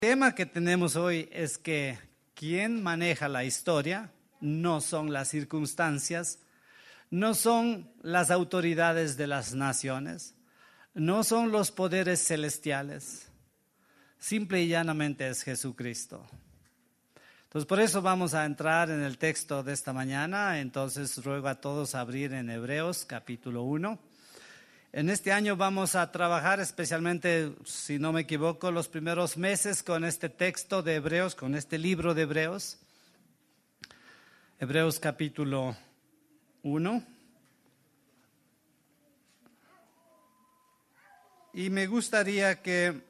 El tema que tenemos hoy es que quien maneja la historia no son las circunstancias, no son las autoridades de las naciones, no son los poderes celestiales, simple y llanamente es Jesucristo. Entonces por eso vamos a entrar en el texto de esta mañana. Entonces ruego a todos a abrir en Hebreos capítulo 1. En este año vamos a trabajar especialmente, si no me equivoco, los primeros meses con este texto de Hebreos, con este libro de Hebreos. Hebreos capítulo 1. Y me gustaría que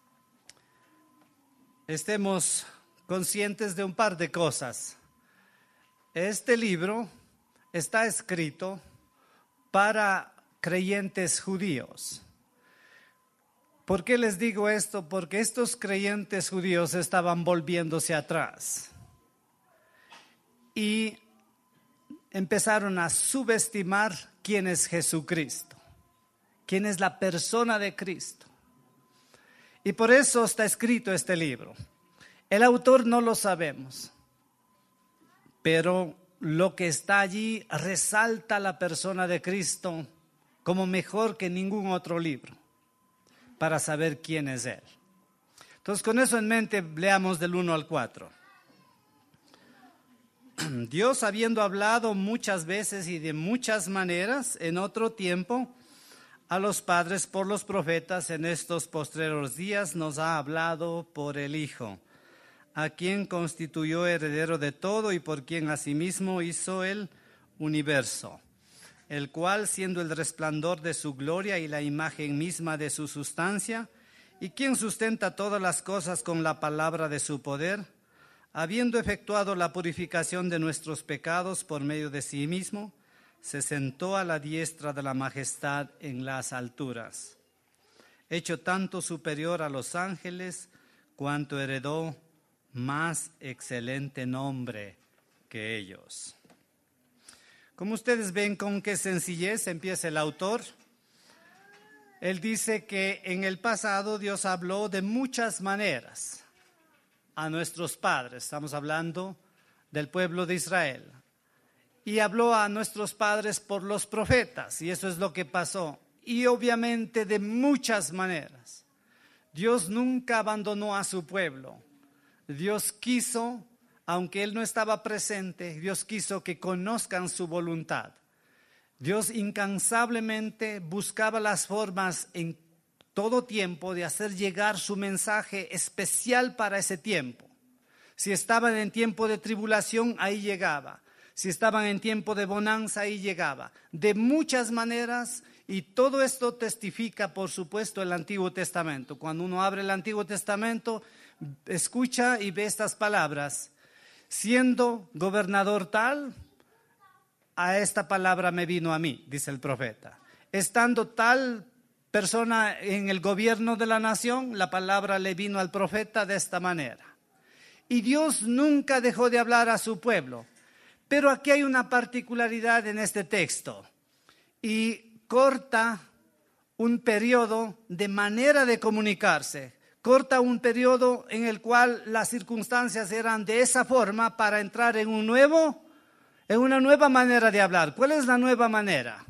estemos conscientes de un par de cosas. Este libro está escrito para creyentes judíos. ¿Por qué les digo esto? Porque estos creyentes judíos estaban volviéndose atrás y empezaron a subestimar quién es Jesucristo, quién es la persona de Cristo. Y por eso está escrito este libro. El autor no lo sabemos, pero lo que está allí resalta la persona de Cristo como mejor que ningún otro libro, para saber quién es Él. Entonces, con eso en mente, leamos del 1 al 4. Dios, habiendo hablado muchas veces y de muchas maneras en otro tiempo a los padres por los profetas, en estos postreros días nos ha hablado por el Hijo, a quien constituyó heredero de todo y por quien asimismo hizo el universo, el cual, siendo el resplandor de su gloria y la imagen misma de su sustancia, y quien sustenta todas las cosas con la palabra de su poder, habiendo efectuado la purificación de nuestros pecados por medio de sí mismo, se sentó a la diestra de la majestad en las alturas, hecho tanto superior a los ángeles, cuanto heredó más excelente nombre que ellos. Como ustedes ven con qué sencillez empieza el autor. Él dice que en el pasado Dios habló de muchas maneras a nuestros padres. Estamos hablando del pueblo de Israel. Y habló a nuestros padres por los profetas, y eso es lo que pasó. Y obviamente de muchas maneras. Dios nunca abandonó a su pueblo. Dios quiso, aunque Él no estaba presente, Dios quiso que conozcan su voluntad. Dios incansablemente buscaba las formas en todo tiempo de hacer llegar su mensaje especial para ese tiempo. Si estaban en tiempo de tribulación, ahí llegaba. Si estaban en tiempo de bonanza, ahí llegaba. De muchas maneras, y todo esto testifica, por supuesto, el Antiguo Testamento. Cuando uno abre el Antiguo Testamento, escucha y ve estas palabras. Siendo gobernador tal, a esta palabra me vino a mí, dice el profeta. Estando tal persona en el gobierno de la nación, la palabra le vino al profeta de esta manera. Y Dios nunca dejó de hablar a su pueblo. Pero aquí hay una particularidad en este texto. Y corta un periodo de manera de comunicarse. Corta un periodo en el cual las circunstancias eran de esa forma para entrar en una nueva manera de hablar. ¿Cuál es la nueva manera?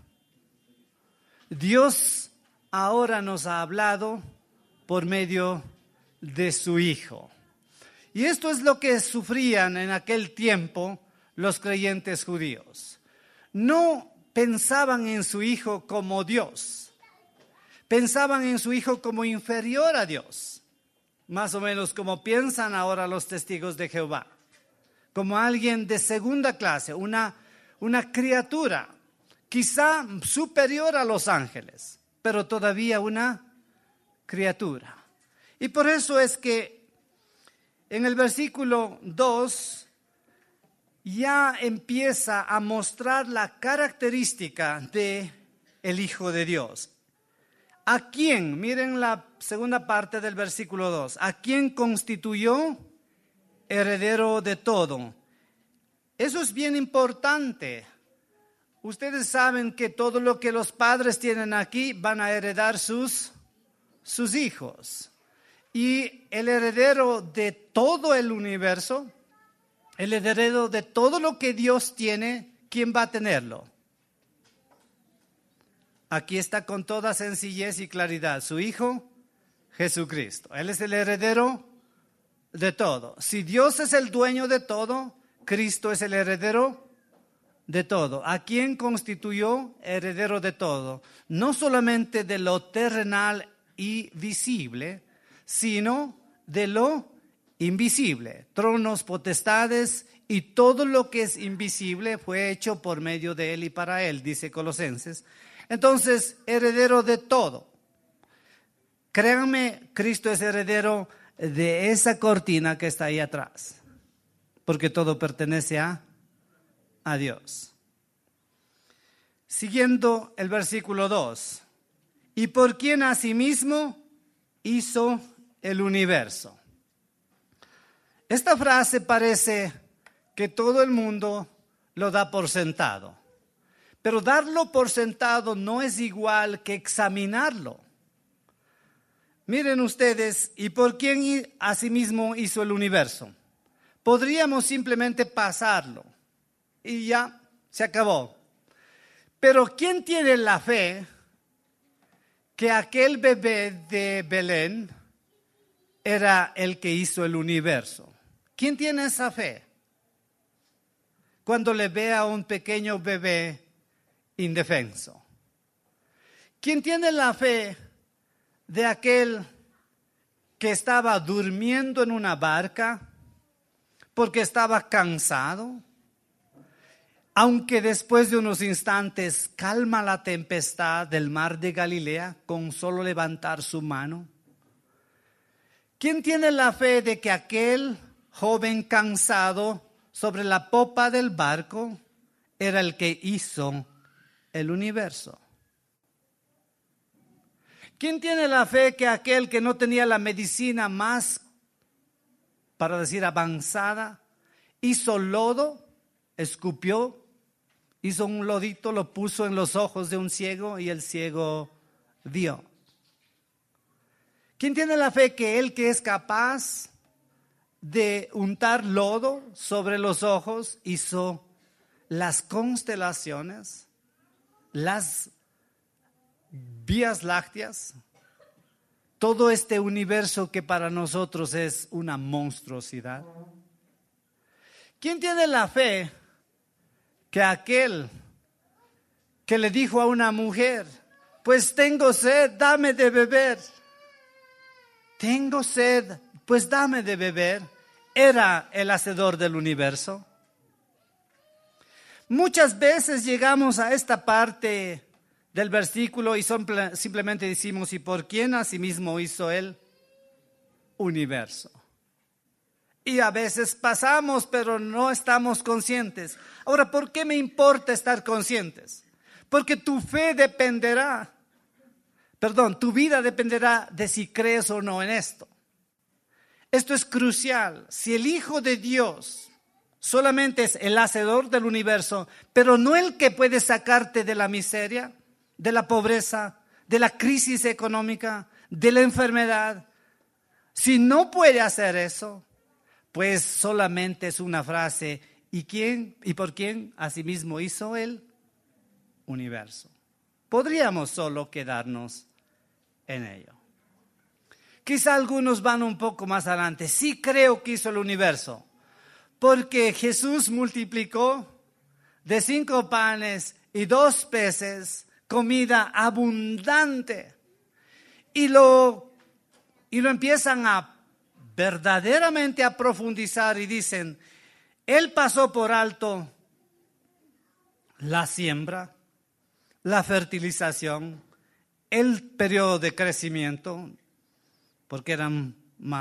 Dios ahora nos ha hablado por medio de su Hijo. Y esto es lo que sufrían en aquel tiempo los creyentes judíos. No pensaban en su Hijo como Dios. Pensaban en su Hijo como inferior a Dios. Más o menos como piensan ahora los testigos de Jehová. Como alguien de segunda clase, una criatura, quizá superior a los ángeles, pero todavía una criatura. Y por eso es que en el versículo 2 ya empieza a mostrar la característica de el Hijo de Dios. ¿A quién? Miren la segunda parte del versículo 2. ¿A quién constituyó heredero de todo? Eso es bien importante. Ustedes saben que todo lo que los padres tienen aquí van a heredar sus hijos. Y el heredero de todo el universo, el heredero de todo lo que Dios tiene, ¿quién va a tenerlo? Aquí está con toda sencillez y claridad, su Hijo Jesucristo. Él es el heredero de todo. Si Dios es el dueño de todo, Cristo es el heredero de todo. ¿A quién constituyó heredero de todo? No solamente de lo terrenal y visible, sino de lo invisible. Tronos, potestades y todo lo que es invisible fue hecho por medio de Él y para Él, dice Colosenses. Entonces, heredero de todo. Créanme, Cristo es heredero de esa cortina que está ahí atrás, porque todo pertenece a Dios. Siguiendo el versículo 2. Y por quien asimismo hizo el universo. Esta frase parece que todo el mundo lo da por sentado. Pero darlo por sentado no es igual que examinarlo. Miren ustedes, ¿y por quién asimismo hizo el universo? Podríamos simplemente pasarlo y ya se acabó. Pero ¿quién tiene la fe que aquel bebé de Belén era el que hizo el universo? ¿Quién tiene esa fe? Cuando le ve a un pequeño bebé indefenso. ¿Quién tiene la fe de aquel que estaba durmiendo en una barca porque estaba cansado? Aunque después de unos instantes calma la tempestad del mar de Galilea con solo levantar su mano. ¿Quién tiene la fe de que aquel joven cansado sobre la popa del barco era el que hizo el universo? ¿Quién tiene la fe que aquel que no tenía la medicina más, para decir, avanzada, hizo lodo, escupió, hizo un lodito, lo puso en los ojos de un ciego y el ciego vio? ¿Quién tiene la fe que él que es capaz de untar lodo sobre los ojos hizo las constelaciones, las vías lácteas, todo este universo que para nosotros es una monstruosidad? ¿Quién tiene la fe que aquel que le dijo a una mujer, pues tengo sed, dame de beber? Tengo sed, pues dame de beber, era el hacedor del universo? Muchas veces llegamos a esta parte del versículo y simplemente decimos, ¿y por quién asimismo hizo el universo? Y a veces pasamos, pero no estamos conscientes. Ahora, ¿por qué me importa estar conscientes? Porque tu vida dependerá de si crees o no en esto. Esto es crucial. Si el Hijo de Dios solamente es el hacedor del universo, pero no el que puede sacarte de la miseria, de la pobreza, de la crisis económica, de la enfermedad, si no puede hacer eso, pues solamente es una frase. ¿Y quién y por quién asimismo hizo el universo? Podríamos solo quedarnos en ello. Quizá algunos van un poco más adelante. Sí creo que hizo el universo, porque Jesús multiplicó de 5 panes y 2 peces comida abundante. Y lo empiezan a verdaderamente a profundizar y dicen, Él pasó por alto la siembra, la fertilización, el periodo de crecimiento, porque eran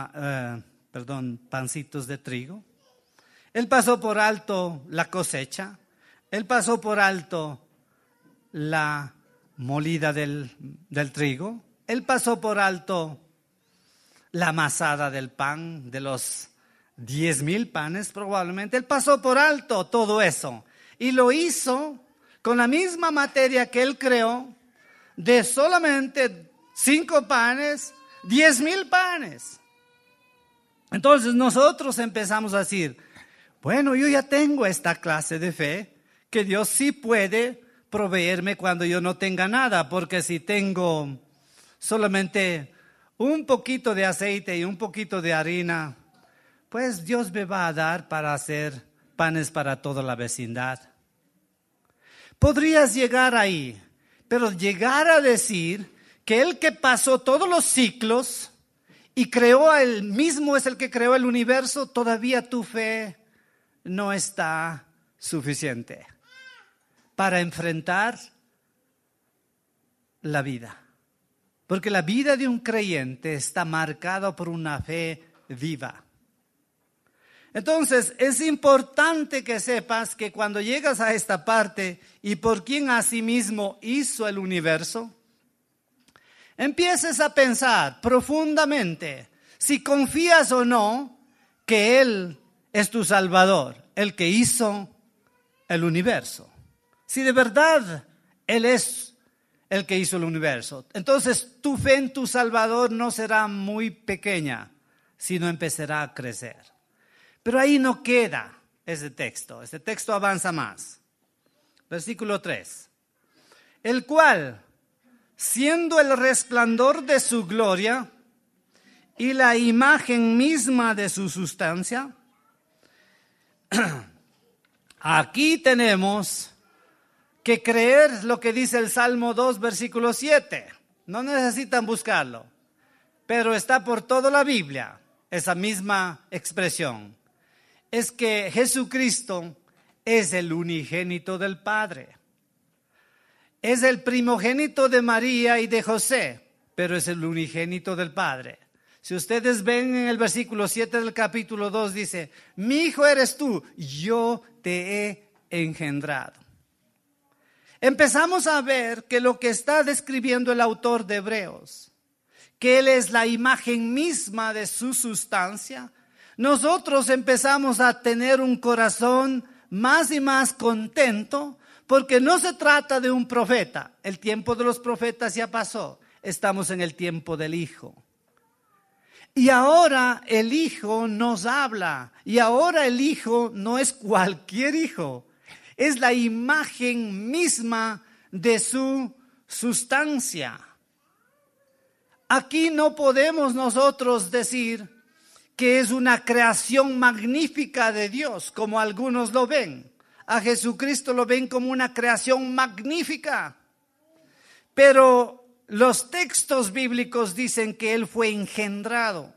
pancitos de trigo. Él pasó por alto la cosecha, Él pasó por alto la molida del trigo, Él pasó por alto la amasada del pan, de los 10,000 panes probablemente. Él pasó por alto todo eso y lo hizo con la misma materia que Él creó, de solamente 5 panes, 10,000 panes. Entonces nosotros empezamos a decir, bueno, yo ya tengo esta clase de fe, que Dios sí puede proveerme cuando yo no tenga nada, porque si tengo solamente un poquito de aceite y un poquito de harina, pues Dios me va a dar para hacer panes para toda la vecindad. Podrías llegar ahí, pero llegar a decir que el que pasó todos los ciclos y creó a él mismo, es el que creó el universo, todavía tu fe no está suficiente para enfrentar la vida. Porque la vida de un creyente está marcada por una fe viva. Entonces, es importante que sepas que cuando llegas a esta parte y por quien asimismo hizo el universo, empieces a pensar profundamente si confías o no que Él es tu Salvador, el que hizo el universo. Si de verdad Él es el que hizo el universo, entonces tu fe en tu Salvador no será muy pequeña, sino empezará a crecer. Pero ahí no queda ese texto avanza más. Versículo 3. El cual, siendo el resplandor de su gloria y la imagen misma de su sustancia, aquí tenemos que creer lo que dice el Salmo 2, versículo 7. No necesitan buscarlo, pero está por toda la Biblia esa misma expresión. Es que Jesucristo es el unigénito del Padre. Es el primogénito de María y de José, pero es el unigénito del Padre. Si ustedes ven en el versículo 7 del capítulo 2 dice, mi hijo eres tú, yo te he engendrado. Empezamos a ver que lo que está describiendo el autor de Hebreos, que Él es la imagen misma de su sustancia, nosotros empezamos a tener un corazón más y más contento, porque no se trata de un profeta. El tiempo de los profetas ya pasó. Estamos en el tiempo del Hijo. Y ahora el Hijo nos habla. Y ahora el Hijo no es cualquier hijo. Es la imagen misma de su sustancia. Aquí no podemos nosotros decir que es una creación magnífica de Dios, como algunos lo ven. A Jesucristo lo ven como una creación magnífica. Pero los textos bíblicos dicen que Él fue engendrado.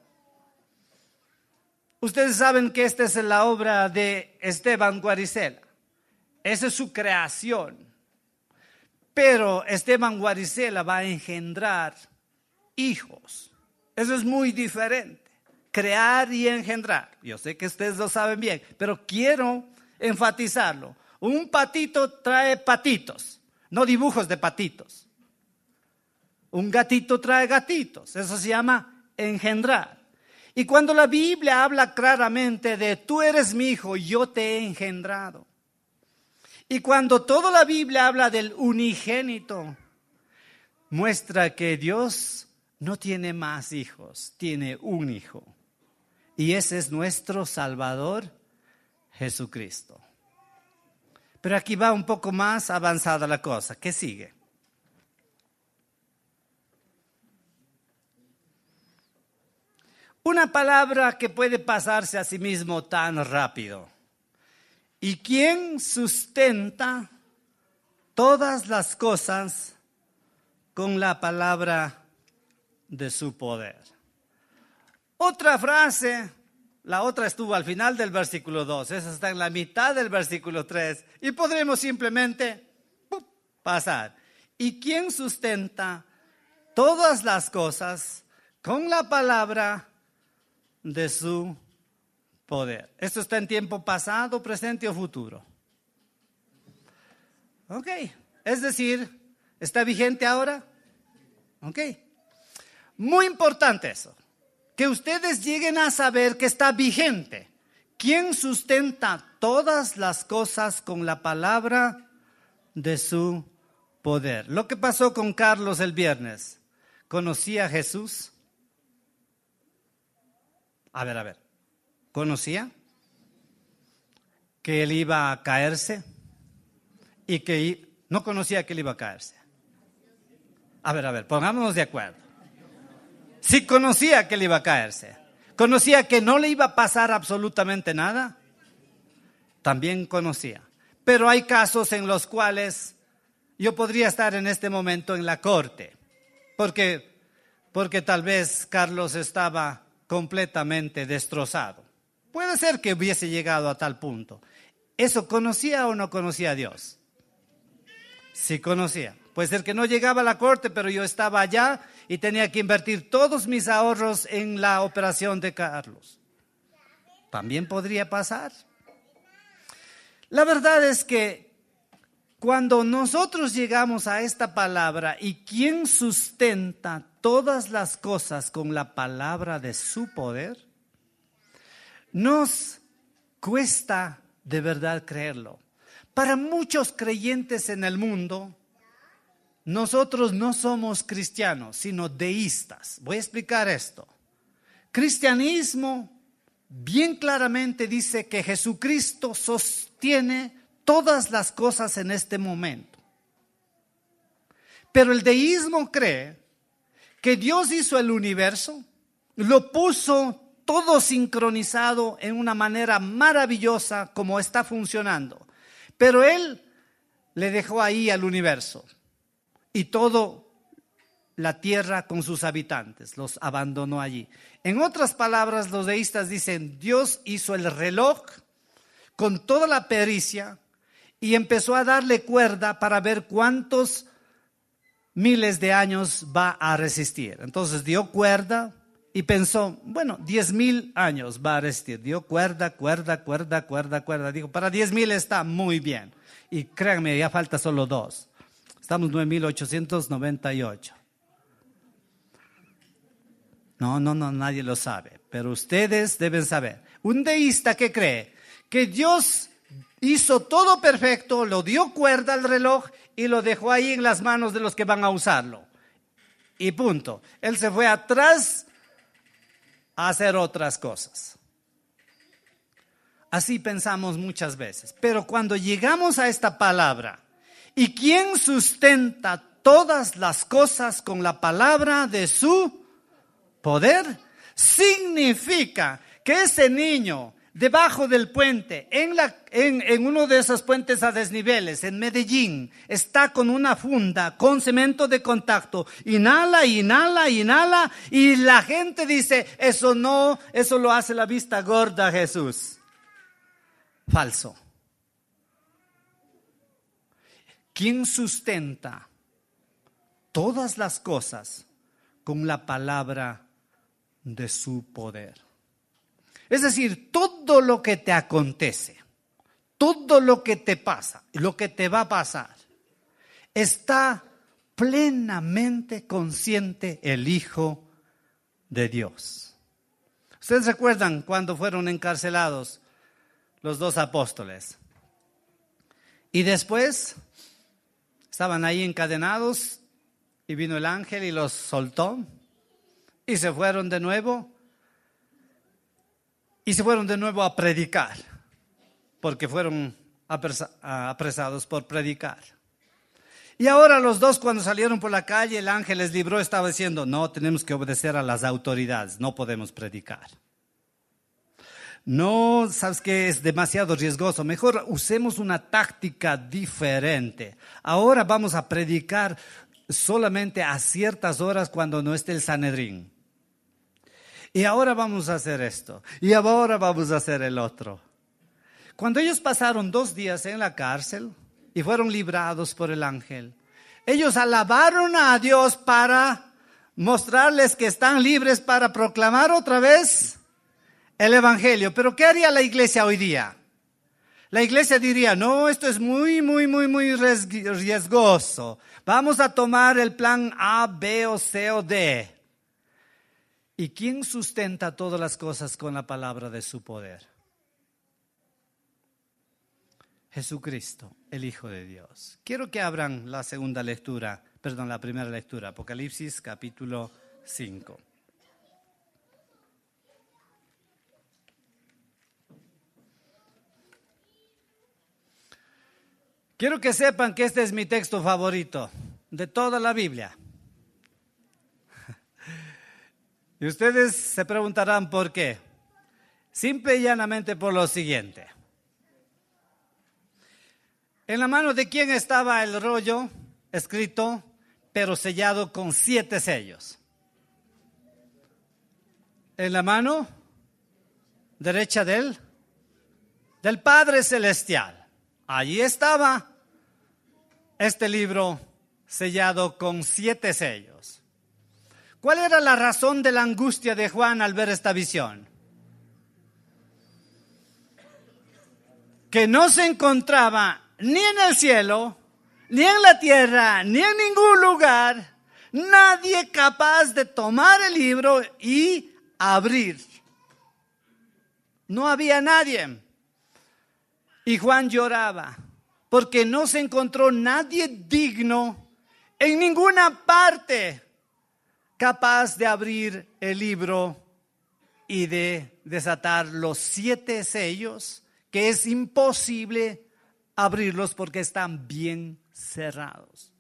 Ustedes saben que esta es la obra de Esteban Guaricela. Esa es su creación. Pero Esteban Guaricela va a engendrar hijos. Eso es muy diferente. Crear y engendrar. Yo sé que ustedes lo saben bien, pero quiero enfatizarlo. Un patito trae patitos, no dibujos de patitos. Un gatito trae gatitos. Eso se llama engendrar. Y cuando la Biblia habla claramente de tú eres mi hijo, yo te he engendrado. Y cuando toda la Biblia habla del unigénito, muestra que Dios no tiene más hijos, tiene un hijo. Y ese es nuestro Salvador, Jesucristo. Pero aquí va un poco más avanzada la cosa. ¿Qué sigue? Una palabra que puede pasarse a sí mismo tan rápido. ¿Y quién sustenta todas las cosas con la palabra de su poder? Otra frase, la otra estuvo al final del versículo 2, esa está en la mitad del versículo 3 y podremos simplemente pasar. ¿Y quién sustenta todas las cosas con la palabra de su poder? Esto está en tiempo pasado, presente o futuro. Ok, es decir, ¿está vigente ahora? Ok, muy importante eso. Que ustedes lleguen a saber que está vigente. ¿Quién sustenta todas las cosas con la palabra de su poder? Lo que pasó con Carlos el viernes. ¿Conocía a Jesús? A ver. ¿Conocía que él iba a caerse? Y que no conocía que él iba a caerse. A ver, pongámonos de acuerdo. Sí conocía que él iba a caerse. Conocía que no le iba a pasar absolutamente nada. También conocía. Pero hay casos en los cuales yo podría estar en este momento en la corte. Porque tal vez Carlos estaba completamente destrozado. Puede ser que hubiese llegado a tal punto. ¿Eso conocía o no conocía a Dios? Sí conocía. Puede ser que no llegaba a la corte, pero yo estaba allá y tenía que invertir todos mis ahorros en la operación de Carlos. También podría pasar. La verdad es que cuando nosotros llegamos a esta palabra y quien sustenta todas las cosas con la palabra de su poder, nos cuesta de verdad creerlo. Para muchos creyentes en el mundo, nosotros no somos cristianos, sino deístas. Voy a explicar esto. Cristianismo bien claramente dice que Jesucristo sostiene todas las cosas en este momento. Pero el deísmo cree que Dios hizo el universo, lo puso todo sincronizado en una manera maravillosa como está funcionando. Pero Él le dejó ahí al universo y todo la tierra con sus habitantes, los abandonó allí. En otras palabras, los deístas dicen, Dios hizo el reloj con toda la pericia y empezó a darle cuerda para ver cuántos miles de años va a resistir. Entonces dio cuerda y pensó, 10,000 años va a resistir. Dio cuerda. Dijo, para 10,000 está muy bien. Y créanme, ya falta solo 2. Estamos 9,898. No, nadie lo sabe, pero ustedes deben saber. Un deísta que cree que Dios hizo todo perfecto, lo dio cuerda al reloj y lo dejó ahí en las manos de los que van a usarlo. Y punto. Él se fue atrás a hacer otras cosas. Así pensamos muchas veces. Pero cuando llegamos a esta palabra, ¿y quién sustenta todas las cosas con la palabra de su poder? Significa que ese niño debajo del puente, en uno de esos puentes a desniveles, en Medellín, está con una funda con cemento de contacto, inhala, y la gente dice, eso lo hace la vista gorda Jesús. Falso. ¿Quién sustenta todas las cosas con la palabra de su poder? Es decir, todo lo que te acontece, todo lo que te pasa, lo que te va a pasar, está plenamente consciente el Hijo de Dios. ¿Ustedes recuerdan cuando fueron encarcelados los 2 apóstoles? Y después estaban ahí encadenados y vino el ángel y los soltó y se fueron de nuevo. Y se fueron de nuevo a predicar, porque fueron apresados por predicar. Y ahora los 2 cuando salieron por la calle, el ángel les libró, estaba diciendo, no, tenemos que obedecer a las autoridades, no podemos predicar. No, ¿sabes qué? Es demasiado riesgoso, mejor usemos una táctica diferente. Ahora vamos a predicar solamente a ciertas horas cuando no esté el Sanedrín. Y ahora vamos a hacer esto. Y ahora vamos a hacer el otro. Cuando ellos pasaron 2 días en la cárcel y fueron librados por el ángel, ellos alabaron a Dios para mostrarles que están libres para proclamar otra vez el evangelio. Pero ¿qué haría la iglesia hoy día? La iglesia diría, no, esto es muy riesgoso. Vamos a tomar el plan A, B o C o D. ¿Y quién sustenta todas las cosas con la palabra de su poder? Jesucristo, el Hijo de Dios. Quiero que abran la primera lectura, Apocalipsis capítulo 5. Quiero que sepan que este es mi texto favorito de toda la Biblia. Y ustedes se preguntarán por qué. Simple y llanamente por lo siguiente. En la mano de quién estaba el rollo escrito, pero sellado con 7 sellos. En la mano derecha del Padre Celestial. Allí estaba este libro sellado con 7 sellos. ¿Cuál era la razón de la angustia de Juan al ver esta visión? Que no se encontraba ni en el cielo, ni en la tierra, ni en ningún lugar, nadie capaz de tomar el libro y abrir. No había nadie. Y Juan lloraba porque no se encontró nadie digno en ninguna parte capaz de abrir el libro y de desatar los 7 sellos, que es imposible abrirlos porque están bien cerrados.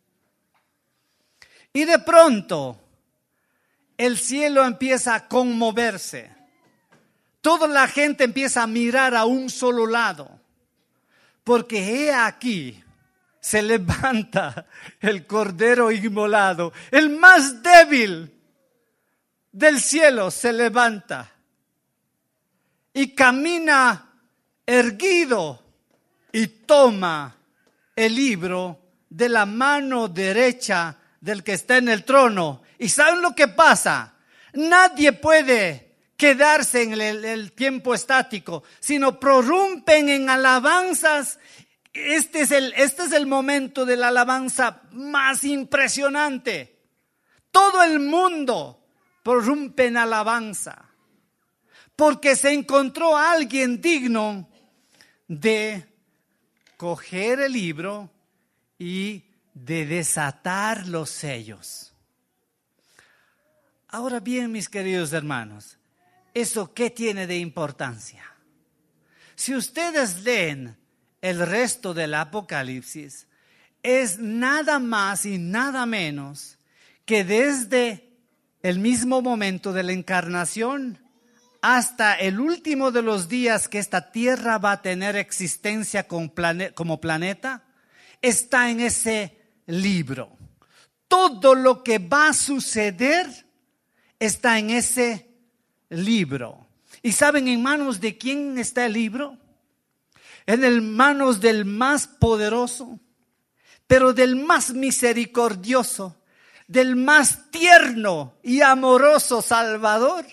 Y de pronto el cielo empieza a conmoverse. Toda la gente empieza a mirar a un solo lado, porque he aquí se levanta el Cordero inmolado, el más débil del cielo se levanta y camina erguido y toma el libro de la mano derecha del que está en el trono. ¿Y saben lo que pasa? Nadie puede quedarse en el tiempo estático, sino prorrumpen en alabanzas. Este es el momento de la alabanza más impresionante. Todo el mundo prorrumpe en alabanza, porque se encontró alguien digno de coger el libro y de desatar los sellos. Ahora bien, mis queridos hermanos, ¿eso qué tiene de importancia? Si ustedes leen el resto del Apocalipsis, es nada más y nada menos que desde el mismo momento de la encarnación hasta el último de los días que esta tierra va a tener existencia como planeta, está en ese libro. Todo lo que va a suceder está en ese libro. ¿Y saben en manos de quién está el libro? En manos del más poderoso, pero del más misericordioso, del más tierno y amoroso Salvador.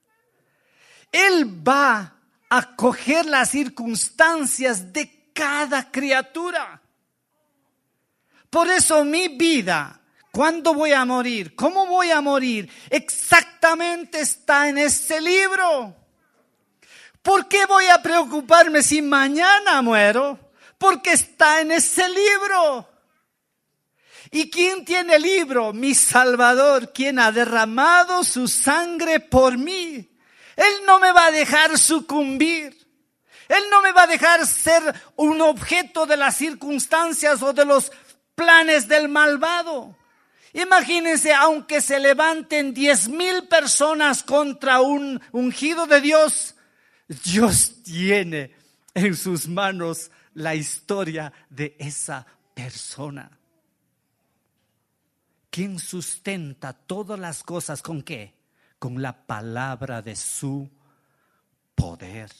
Él va a coger las circunstancias de cada criatura. Por eso mi vida, ¿cuándo voy a morir? ¿Cómo voy a morir? Exactamente está en ese libro. ¿Por qué voy a preocuparme si mañana muero? Porque está en ese libro. ¿Y quién tiene el libro? Mi Salvador, quien ha derramado su sangre por mí. Él no me va a dejar sucumbir. Él no me va a dejar ser un objeto de las circunstancias o de los planes del malvado. Imagínense, aunque se levanten 10,000 personas contra un ungido de Dios, Dios tiene en sus manos la historia de esa persona. ¿Quién sustenta todas las cosas con qué? Con la palabra de su poder.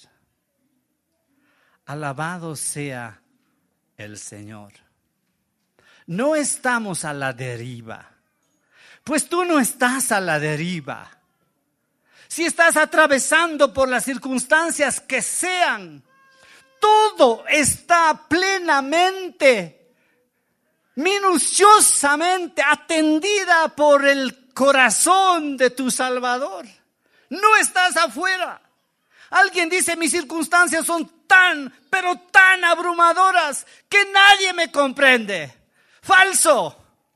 Alabado sea el Señor. No estamos a la deriva. Pues tú no estás a la deriva. Si estás atravesando por las circunstancias que sean, todo está plenamente, minuciosamente atendida por el corazón de tu Salvador. No estás afuera. Alguien dice, mis circunstancias son pero tan abrumadoras que nadie me comprende. Falso.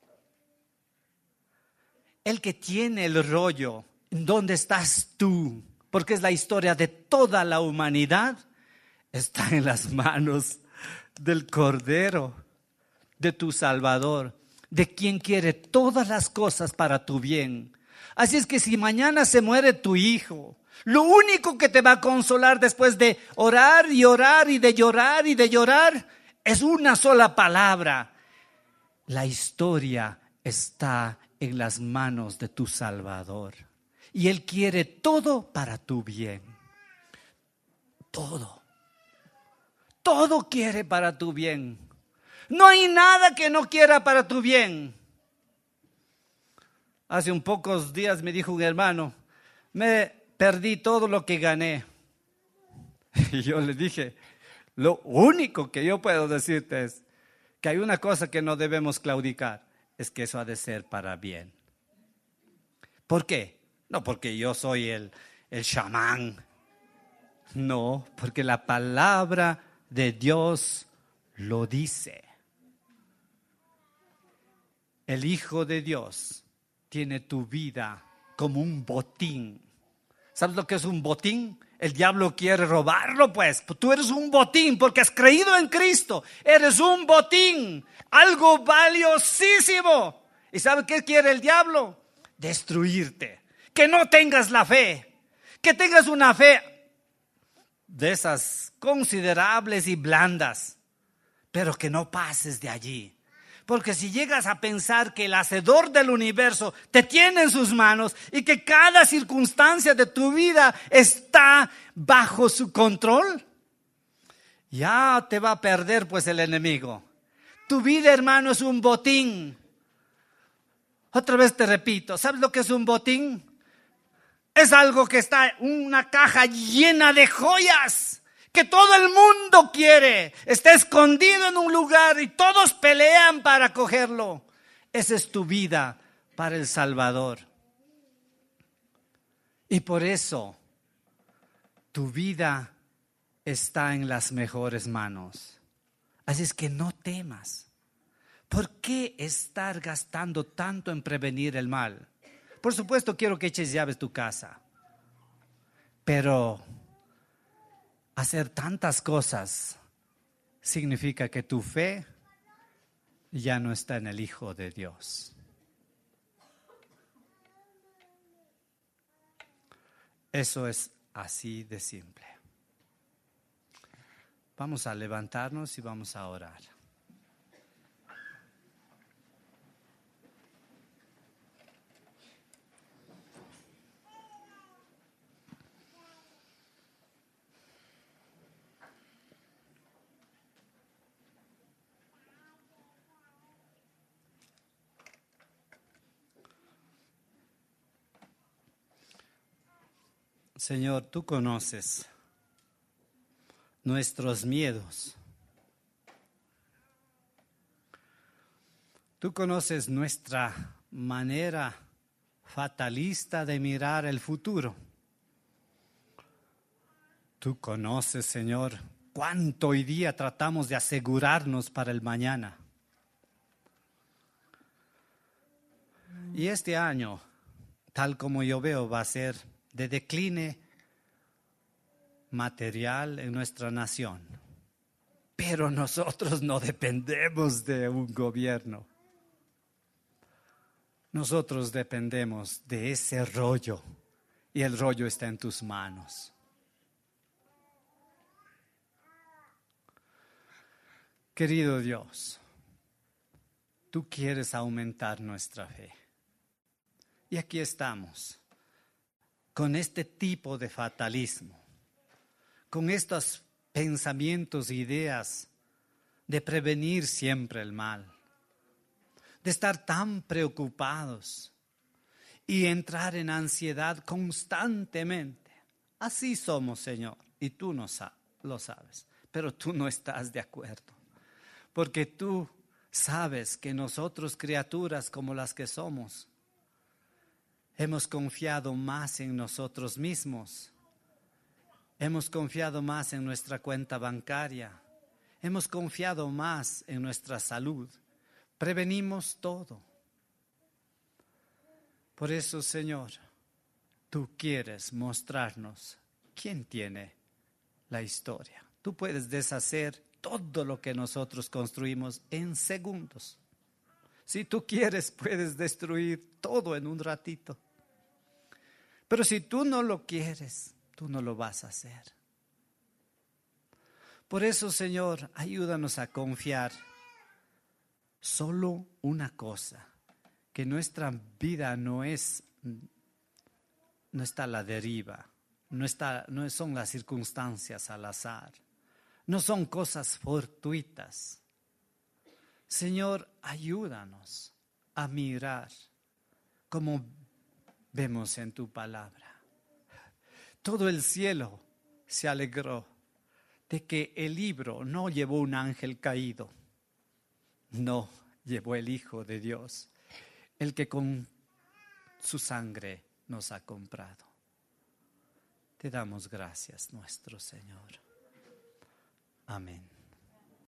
El que tiene el rollo, ¿dónde estás tú? Porque es la historia de toda la humanidad. Está en las manos del Cordero. de tu Salvador, de quien quiere todas las cosas para tu bien. Así es que si mañana se muere tu hijo, lo único que te va a consolar después de orar y orar y de llorar y de llorar es una sola palabra: la historia está en las manos de tu Salvador y Él quiere todo para tu bien. Todo quiere para tu bien. No hay nada que no quiera para tu bien. Hace un pocos días me dijo un hermano: me perdí todo lo que gané. Y yo le dije: lo único que yo puedo decirte es que hay una cosa que no debemos claudicar, es que eso ha de ser para bien. ¿Por qué? No porque yo soy el chamán. No, porque la palabra de Dios lo dice. El Hijo de Dios tiene tu vida como un botín. ¿Sabes lo que es un botín? El diablo quiere robarlo, pues. Tú eres un botín porque has creído en Cristo. Eres un botín, algo valiosísimo. ¿Y sabes qué quiere el diablo? Destruirte. Que no tengas la fe. Que tengas una fe de esas considerables y blandas, pero que no pases de allí. Porque si llegas a pensar que el hacedor del universo te tiene en sus manos y que cada circunstancia de tu vida está bajo su control, ya te va a perder pues el enemigo. Tu vida, hermano, es un botín. Otra vez te repito, ¿sabes lo que es un botín? Es algo que está en una caja llena de joyas que todo el mundo quiere. Está escondido en un lugar y todos pelean para cogerlo. Esa es tu vida para el Salvador. Y por eso tu vida está en las mejores manos. Así es que no temas. ¿Por qué estar gastando tanto en prevenir el mal? Por supuesto, quiero que eches llaves tu casa, pero hacer tantas cosas significa que tu fe ya no está en el Hijo de Dios. Eso es así de simple. Vamos a levantarnos y vamos a orar. Señor, tú conoces nuestros miedos. Tú conoces nuestra manera fatalista de mirar el futuro. Tú conoces, Señor, cuánto hoy día tratamos de asegurarnos para el mañana. Y este año, tal como yo veo, va a ser de decline material en nuestra nación. Pero nosotros no dependemos de un gobierno. Nosotros dependemos de ese rollo y el rollo está en tus manos. Querido Dios, tú quieres aumentar nuestra fe. Y aquí estamos, con este tipo de fatalismo, con estos pensamientos e ideas de prevenir siempre el mal, de estar tan preocupados y entrar en ansiedad constantemente. Así somos, Señor, y tú lo sabes, pero tú no estás de acuerdo, porque tú sabes que nosotros, criaturas como las que somos, hemos confiado más en nosotros mismos. Hemos confiado más en nuestra cuenta bancaria. Hemos confiado más en nuestra salud. Prevenimos todo. Por eso, Señor, tú quieres mostrarnos quién tiene la historia. Tú puedes deshacer todo lo que nosotros construimos en segundos. Si tú quieres, puedes destruir todo en un ratito. Pero si tú no lo quieres, tú no lo vas a hacer. Por eso, Señor, ayúdanos a confiar solo una cosa, que nuestra vida no está a la deriva, no son las circunstancias al azar, no son cosas fortuitas. Señor, ayúdanos a mirar como vemos en tu palabra. Todo el cielo se alegró de que el libro no llevó un ángel caído, no, llevó el Hijo de Dios, el que con su sangre nos ha comprado. Te damos gracias, nuestro Señor. Amén.